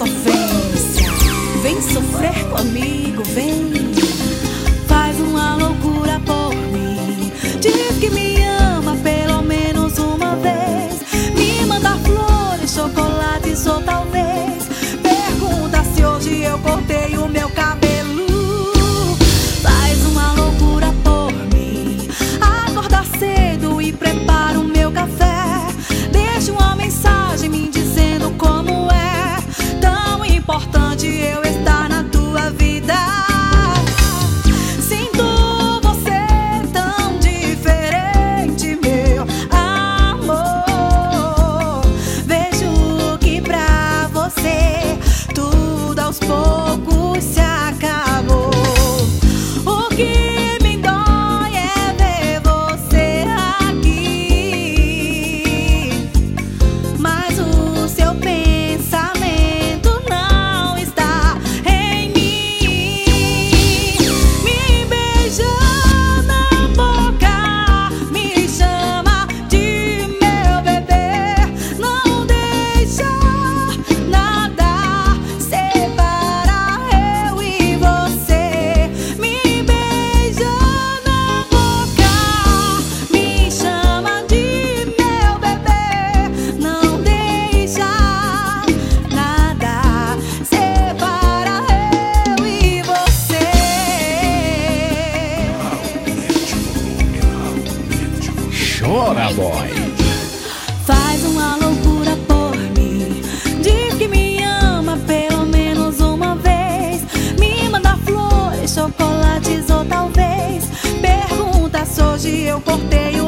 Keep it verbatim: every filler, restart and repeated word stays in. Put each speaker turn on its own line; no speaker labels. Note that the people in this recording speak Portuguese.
sofrência. Vem sofrer comigo, vem. Faz uma loucura por mim. Diz que me ama pelo menos uma vez. Me manda flores, chocolates ou talvez pergunta se hoje eu cortei o meu cabelo. Faz uma loucura por mim. Acorda cedo e prepara o meu café. Deixa uma mensagem me dizendo como é tão importante eu estar na tua vida. Sinto você tão diferente, meu amor. Vejo que pra você tudo aos poucos se acabou. O que me dói é ver você aqui, mas o seu pensamento não está em mim. Me beija na boca, me chama de meu bebê. Não deixa nada separar eu e você. Me beija na boca, me chama de meu bebê. Não deixa nada separar eu e você.
Chora, boy.
Faz uma loucura por mim. Diz que me ama pelo menos uma vez. Me manda flores, chocolates ou talvez pergunta se hoje eu cortei o